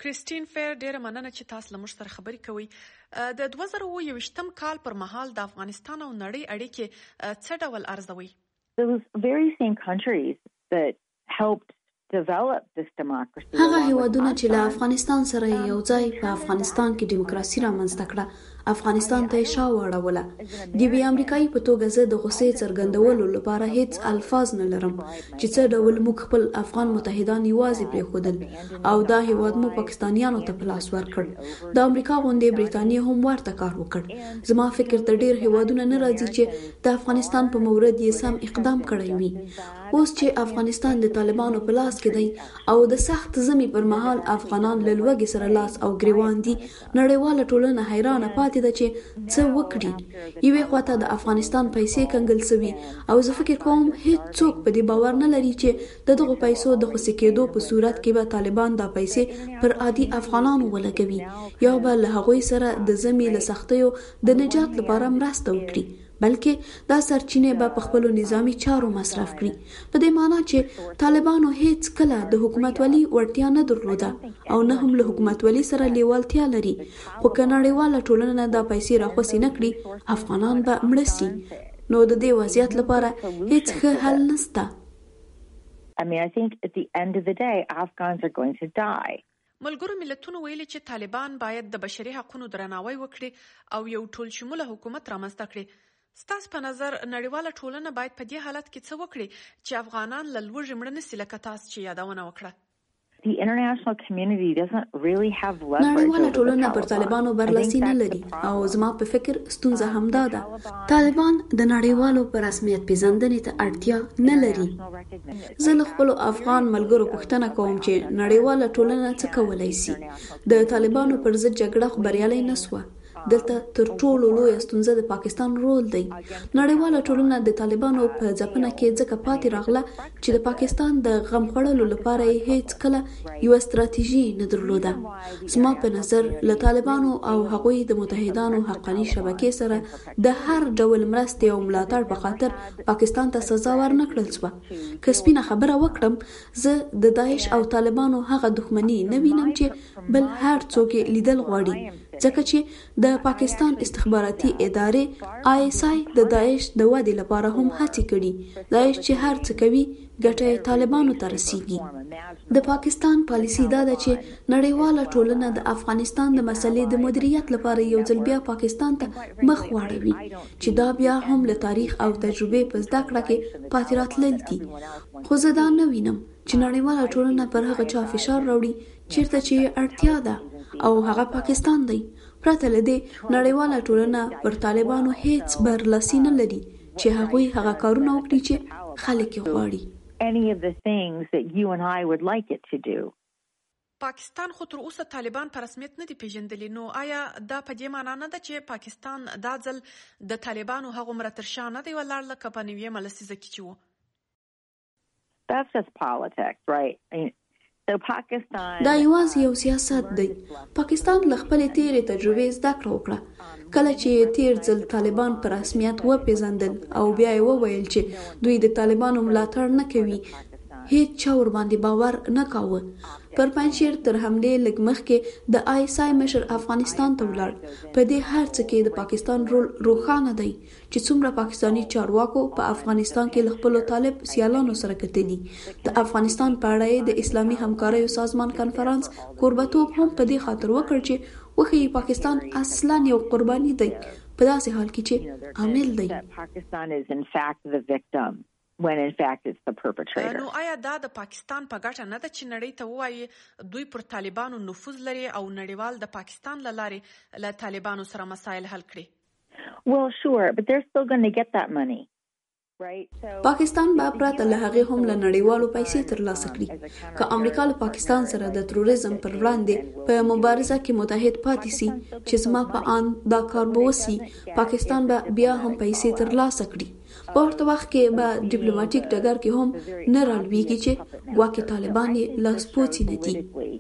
کریستین فیر ډیره مننه چې تاسو له موږ سره خبرې کوئ. د 2021 کال پر مهال د افغانستان او نړۍ اړیکې څه ډول ارزوي؟ Those very same countries that helped develop this democracy. هغه هیوادونه چې له افغانستان سره یو ځای په افغانستان کې دیموکراسي رامنځته کړه، افغانستان ته یې شا واړوله. د یوې امریکایي په توګه زه د غوسې څرګندولو لپاره هیڅ الفاظ نه لرم چې څه ډول موږ خپل افغان متحدان یوازې پرېښودل او دا هیواد مو پاکستانیانو ته په لاس ورکړ. د امریکا غوندې برېټانیا هم ورته کار وکړ. زما فکر ته ډېر هیوادونه نه راځي چې د افغانستان په مورد یې سم اقدام کړی وي. اوس چې افغانستان د طالبانو په لاس کې دی او د سخت زمي پر مهال افغانان له لوږې سره لاس او ګریوان دي، نړیواله ټولنه حیرانه پاتې ده چې څه وکړي. یوې خواته د افغانستان پیسې کنګل سوي او زه فکر کوم هیڅ څوک په دې باور نه لري چې د دغو پیسو د خوسي کېدو په صورت کې به طالبان دا پیسې پر عادي افغانانو ولګوي یا به له هغوی سره د زمي له سختیو د نجات لپاره مرسته وکړي، بلکې دا سرچینې به په خپلو نظامی چارو مصرف کړي. په دې معنی چې طالبانو هیڅ کله د حکومتولي وړتیا نه درلوده او نه هم له حکومتولي سره لیوالتیا لري. خو که نړیواله ټولنه دا پیسې راخوسي نه کړي، افغانان به مړه سي. نو د دې وضعیت لپاره هیڅ ښه حل نشته. I think at the end of the day, Afghans are going to die. ملګرو ملتونو ویلي چې طالبان باید د بشري حقوقو درناوی وکړي او یو ټول شموله حکومت رامنځته کړي. ستاسو په نظر نړیواله ټولنه باید په دې حالت کې څه وکړي چې افغانان له لوږې مړه نسي، لکه تاسو چې یادونه وکړه؟ The international community doesn't really have leverage. نړیواله ټولنه پر طالبانو برلاسي نه لري او زما په فکر ستونزه همدا ده. طالبان د نړیوالو پر رسمیت پیژندنې ته اړتیا نه لري. زه له خپلو افغان ملګرو پوښتنه کوم چې نړیواله ټولنه څه کولی سي. د طالبانو پر ضد جګړه خو بریالۍ نه سوه. دلته تر ټولو لویه ستونزه د پاکستان رول دی. نړیواله ټولنه د طالبانو په ځپنه کې ځکه پاتې راغله چې د پاکستان د غم خوړلو لپاره یې هیڅ کله یوه ستراتیژي نه درلوده. زما په نظر له طالبانو او هغوی د متحدانو حقاني شبکې سره د هر ډول مرستې او ملاتړ په خاطر پاکستان ته سزا ورنه کړل شوه. که سپینه خبره وکړم، زه د داعش او طالبانو هغه دښمني نه وینم چې بل هر څوک لیدل غواړي، ځکه چې د پاکستان استخباراتي ادارې ISI د داعش د ودې لپاره هم هڅې کړي. داعش چې هر څه کوي ګټه طالبانو ته رسیږي. د پاکستان پالیسي دا ده چې نړیواله ټولنه د افغانستان د مسلې د مدیریت لپاره یو ځل بیا پاکستان ته مخ واړوي، چې دا بیا هم له تاریخ او تجربې په زده کړه کې پاتې راتلل دي. خو زه دا نه وینم چې نړیواله ټولنه پر هغه چا فشار راوړي چیرته چې اړتیا ده او هغه پاکستان دی. پرته له دې نړیواله ټولنه پر طالبانو هیڅ برلاسي نه لري چې هغوی هغه کارونه وکړي چې خلک یې غواړي. پاکستان خو تر اوسه طالبان په رسمیت نه دي پیژندلي، نو آیا دا په دې معنا نه ده چې پاکستان دا ځل د طالبانو هغومره تر شا نه دی ولاړ لکه په نویمه لسیزه کې چې و؟ That's just politics, right? دا یوازې یو سیاست دی. پاکستان له خپلې تیرې تجربې زده کړه وکړه. کله چې تیر ځل طالبان په رسمیت وپېژندل او بیا یې وویل چې دوی د طالبانو ملاتړ نه کوي، هیڅ چا ورباندې باور نه کاوه. پر پنځشیر تر حملې لږ مخکې د ISI مشر افغانستان ته ولاړ. په دې هر څه کې د پاکستان رول روښانه دی چې څومره پاکستاني چارواکو په افغانستان کې له خپلو طالب سیالانو سره کتلي. د افغانستان په اړه د اسلامي همکاریو سازمان کنفرانس کوربتوب هم په دې خاطر وکړ چې وښیي پاکستان اصلا یو قرباني دی په داسې حال کې چې عامل دی. When in fact it's the perpetrator. نو آیا دا د پاکستان په ګټه نه ده چې نړۍ ته ووایي دوی پر طالبانو نفوذ لري او نړیوال د پاکستان له لارې له طالبانو سره مسایل حل کړي؟ Well, sure, but they're still going to get that money. پاکستان به پرته له هغې هم له نړیوالو پیسې ترلاسه کړي. که امریکا له پاکستان سره د تروریزم پر وړاندې په مبارزه کې متحد پاتې سي، چې زما په آن دا کار به وسي، پاکستان به بیا هم پیسې ترلاسه کړي. په ورته وخت کې به ډیپلوماټیک ډګر کې هم نه رالویږي چې ګواکې طالبان یې لاسپوڅي نه دي.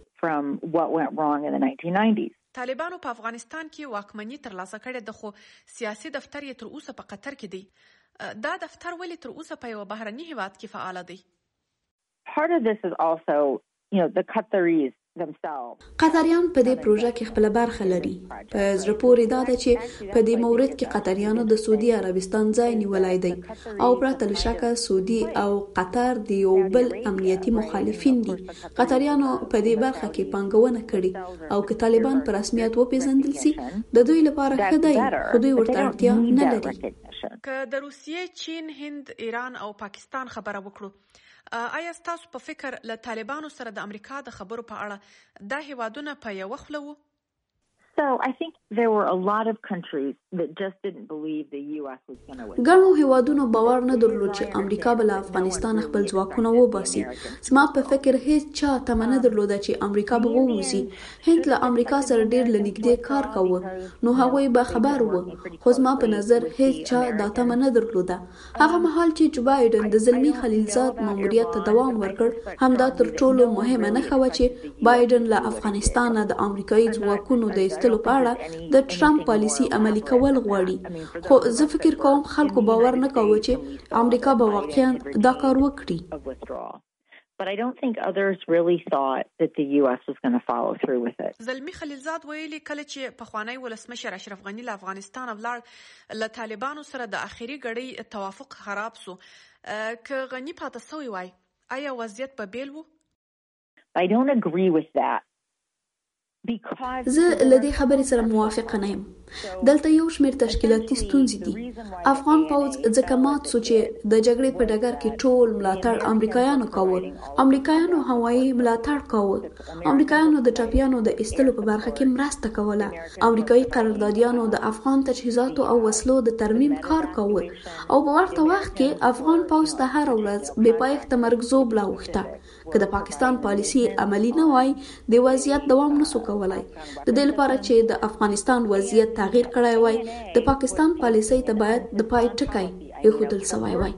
طالبانو په افغانستان کې واکمني ترلاسه کړې ده، خو سیاسي دفتر یې تر اوسه په قطر کې دی. دا دفتر ولې تر اوسه په یو بهرني هیواد کې فعال دی؟ Part of this is also, the Qataris themselves. قطریان په دې پروژه کې خپل برخه لري. په زړه پورې دا ده چې په دې مورد کې قطریانو د سعودي عربستان ځای نیولای دی او پرته له شکه سعودي او قطر د یو بل امنیتي مخالفین دي. قطریانو په دې برخه کې پانګونه کړې او که طالبان په رسمیت وپیژندل شي د دوی لپاره ښه دی، خو دوی ورته اړتیا نه لري. که د روسیې، چین، هند، ایران او پاکستان خبره وکړو، آیا ستاسو په فکر له طالبانو سره د امریکا د خبرو په اړه دا هیوادونه په یوه خوله وو؟ So I think there were a lot of countries that just didn't believe the US was going to win. ګڼو هیوادونو باور نه درلود چې امریکا به له افغانستان خپل ځواکونه وباسي. زما په فکر هیڅ چا تمه نه درلوده چې امریکا به ووځي. هند له امریکا سره ډیر لنږدې کار کاوه، نو هغوی به خبر وو، خو زما په نظر هیڅ چا دا تمه نه درلوده. هغه مهال چې جو بایدن د زلمی خلیلزاد ماموریت ته دوام ورکړ، همدا تر ټولو مهمه نښه وه چې بایدن له افغانستان د امریکایي ځواکونو د په اړه د ټرمپ پالیسی عملي کول غواړي. خو زه فکر کوم خلکو باور نه کاوه چې امریکا به واقعا دا کار وکړي. But I don't think others really thought that the US was going to follow through with it. زلمی خلیلزاد ویلي کله چې پخوانی ولسمشر اشرف غنی له افغانستان ولاړ، له طالبانو سره د اخیری غړي توافق خراب سو. که غنی پاتې سوی وای، آیا وضعیت به بیل وو؟ I don't agree with that. زه له دې خبرې سره موافقه نه یم. دلته یو شمېر تشکیلاتي ستونزې دي. افغان پوځ ځکه مات سو چې د جګړې په ډګر کې ټول ملاتړ امریکایانو کاوه. امریکایانو هوایي ملاتړ کاوه. امریکایانو د ټاپیانو د ایستلو په برخه کې مرسته کوله. امریکایي قراردادیانو د افغان تجهیزاتو او وسلو د ترمیم کار کاوه او په ورته وخت کې افغان پوځ ته هر ورځ بې پایښته مرګ لا وخته. که د پاکستان پالیسی عملی نه وای، د وضعیت دوام نسو کولای. د دې لپاره چې د افغانستان وضعیت تغییر کړای وای، د پاکستان پالیسی ته باید د پای ټکی ایښودل سوی وای.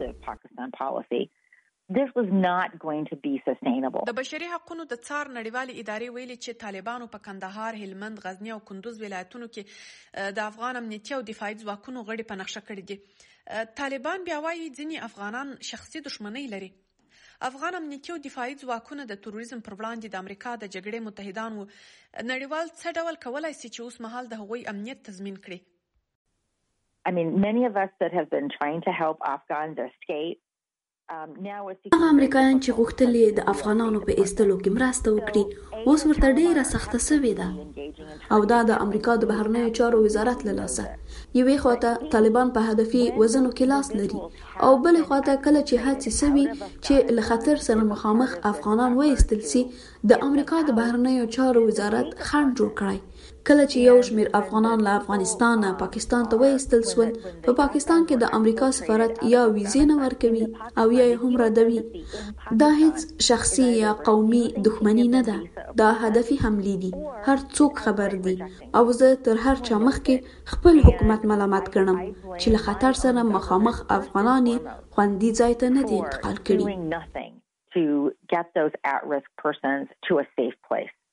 This was not going to be sustainable. د بشري حقوقو د څار نړیوالې ادارې ویلي چې طالبانو په کندهار، هلمند، غزنی او کندوز ولایتونو کې د افغان امنیتي او دفاعي ځواکونو غړي په نقشه کړي دي. طالبان بیا وایي ځینې افغانان شخصي دښمنۍ لري. افغان امنیتي او دفاعي ځواکونه د تروریزم پر وړاندې د امریکا د جګړې متحدان وو. نړیوال څه ډول کولای شي چې اوس مهال د هغوی امنیت تضمین کړي؟ I mean, many of us that have been trying to help Afghans escape. هغه امریکایان چې غوښتل د افغانانو په ایستلو کې مرسته وکړي، اوس ورته ډیره سخته سوې ده، او دا د امریکا د بهرنیو چارو وزارت له لاسه. یوې خواته طالبان په هدفي وزنو کې لاس لري، او بلې خواته کله چې هڅې سوي چې له خطر سره مخامخ افغانان وایستل سي، د امریکا د بهرنیو چارو وزارت خنډ جوړ کړی. کله چې یو شمېر افغانان له افغانستان پاکستان ته وایستل سول، په پاکستان کې د امریکا سفارت یا ویزې نه ورکوي او یا یې هم ردوي. دا هیڅ شخصي یا قومي دښمني نه ده، دا هدفي حملې دي. هر څوک خبر دي، او زه تر هر چا مخکې خپل حکومت ملامت ګڼم چې له خطر سره مخامخ افغانان خوندي ځای ته نه دي انتقال کړي. To get those at-risk persons to a safe place.